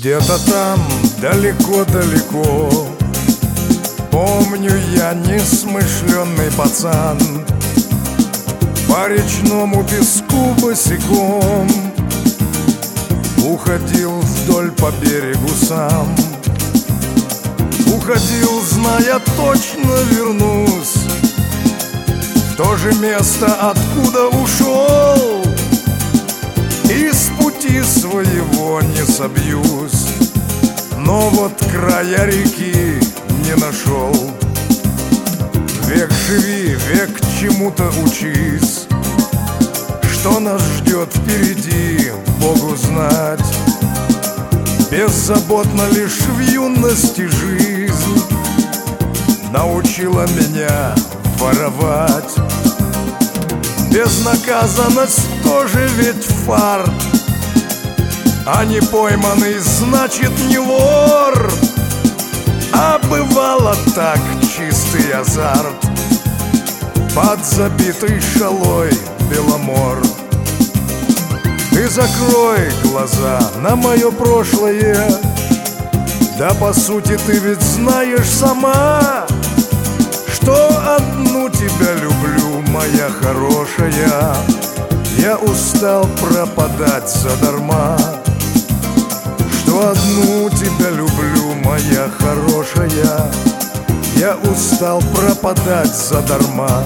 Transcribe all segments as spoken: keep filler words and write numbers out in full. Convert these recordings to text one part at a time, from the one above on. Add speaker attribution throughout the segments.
Speaker 1: Где-то там, далеко-далеко, помню я несмышленный пацан, по речному песку босиком уходил вдоль по берегу сам. Уходил, зная, точно вернусь в то же место, откуда ушел, и с пути своего не собьюсь, но вот края реки не нашел. Век живи, век чему-то учись, что нас ждет впереди, Богу знать. Беззаботно лишь в юности жизнь научила меня воровать. Безнаказанность тоже ведь фарт, а не пойманный значит не вор. А бывало так, чистый азарт, под забитой шалой Беломор. Ты закрой глаза на мое прошлое, да по сути ты ведь знаешь сама, что одну тебя люблю, моя хорошая. Я устал пропадать задарма, что одну тебя люблю, моя хорошая. Я устал пропадать задарма.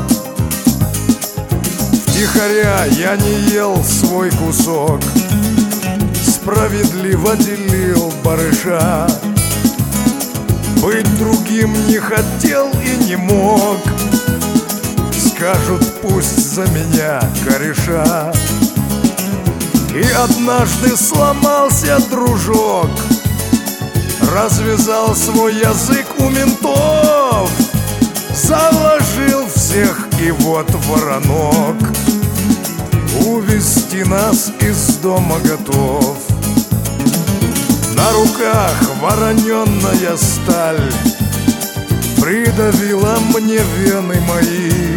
Speaker 1: Втихаря я не ел свой кусок, справедливо делил барыша. Быть другим не хотел и не мог, скажут пусть за меня кореша. И однажды сломался дружок, развязал свой язык у ментов, заложил всех и вот воронок увести нас из дома готов. На руках вороненная сталь придавила мне вены мои.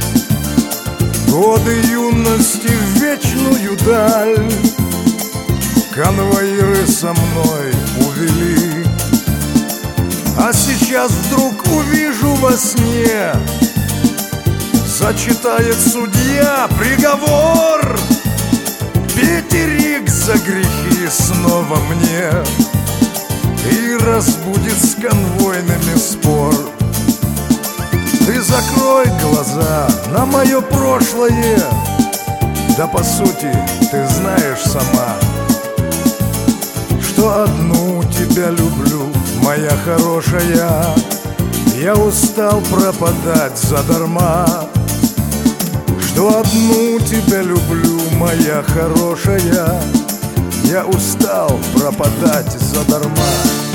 Speaker 1: Годы юности в вечную даль конвоиры со мной увели. А сейчас вдруг увижу во сне, зачитает судья приговор. Пятерик за грехи снова мне и разбудит с конвойными спор. Ты закрой глаза на мое прошлое, да по сути ты знаешь сама, что одну тебя люблю, моя хорошая. Я устал пропадать задарма, что одну тебя люблю, моя хорошая. Я устал пропадать задарма.